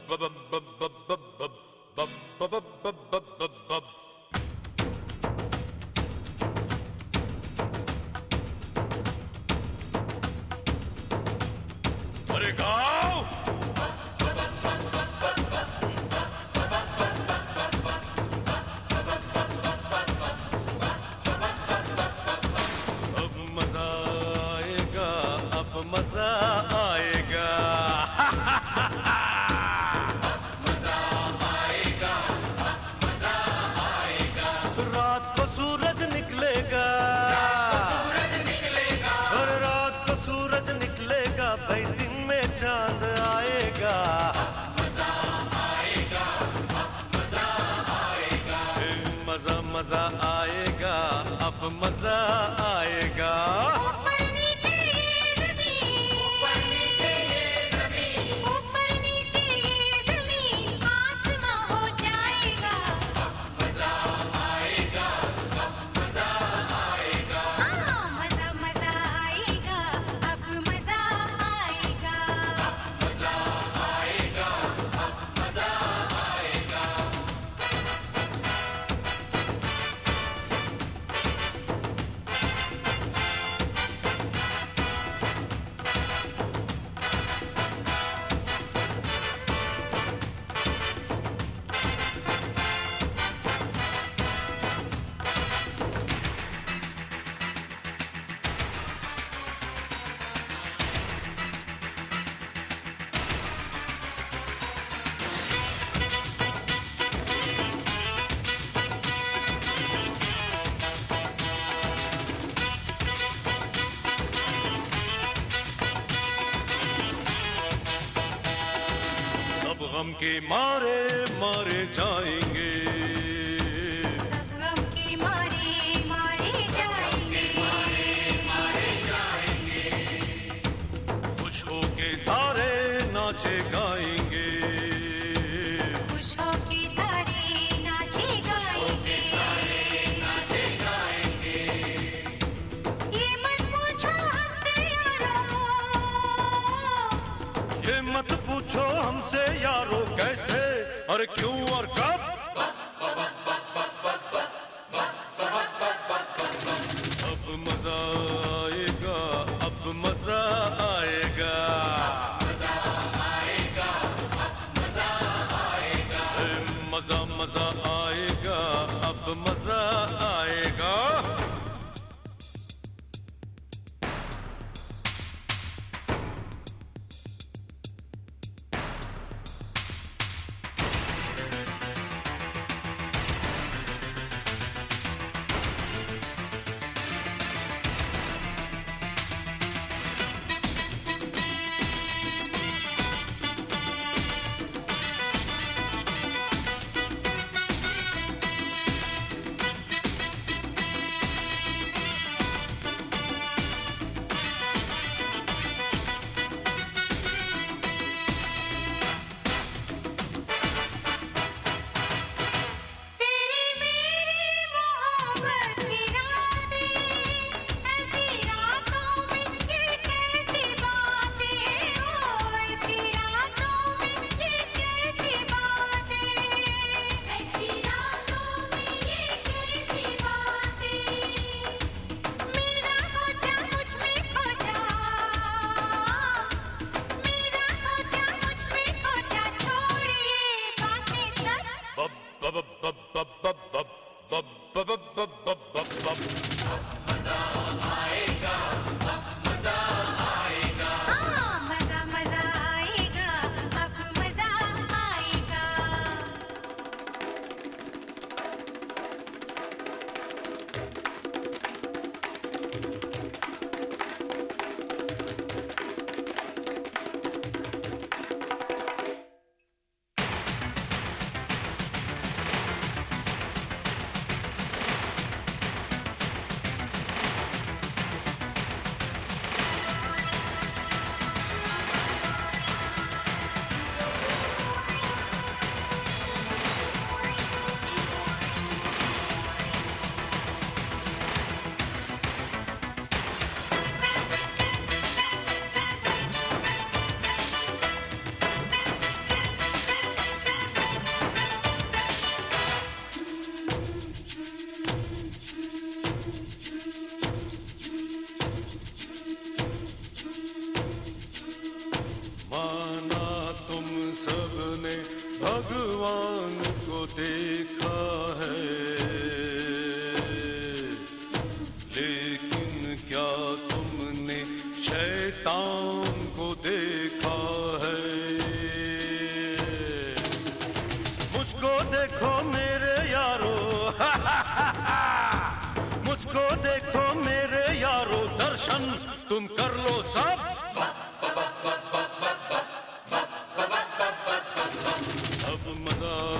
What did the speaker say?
अरे गाओ अब मजा आएगा, अब मजा आएगा। मजा आएगा, मजा आएगा। रात को सूरज निकलेगा, हर रात को सूरज निकलेगा, भाई दिन में चांद आएगा। मजा आएगा, मजा आएगा। मजा मजा आएगा, अब मजा आएगा। ऊपर नीचे ये ज़मीन, ऊपर नीचे ये ज़मीन, ऊपर नीचे ये ज़मीन, आसमां हो जाएगा। मजा आएगा, मजा आएगा। हाँ मजा मजा आएगा, अब मजा आएगा। मजा आएगा, मजा आएगा। सब गम के मारे मारे जाएंगे, सब गम के मारे मारे जाएंगे, मारे जाएंगे। खुश होके सारे नाचे गाएंगे, खुश होके सारे नाचे गाएंगे, नाचे गाएंगे। ये मत पूछो हमसे यारो, ये मत पूछो हमसे यारो कैसे और क्यों और कब। अब मजा आएगा, अब मजा आएगा। मजा आएगा, मजा आएगा। मजा मजा आएगा, अब मजा आएगा। देखा है, लेकिन क्या तुमने शैतान को देखा है? मुझको देखो मेरे यारो, मुझको देखो मेरे यारो, दर्शन तुम कर लो सब। अब मजा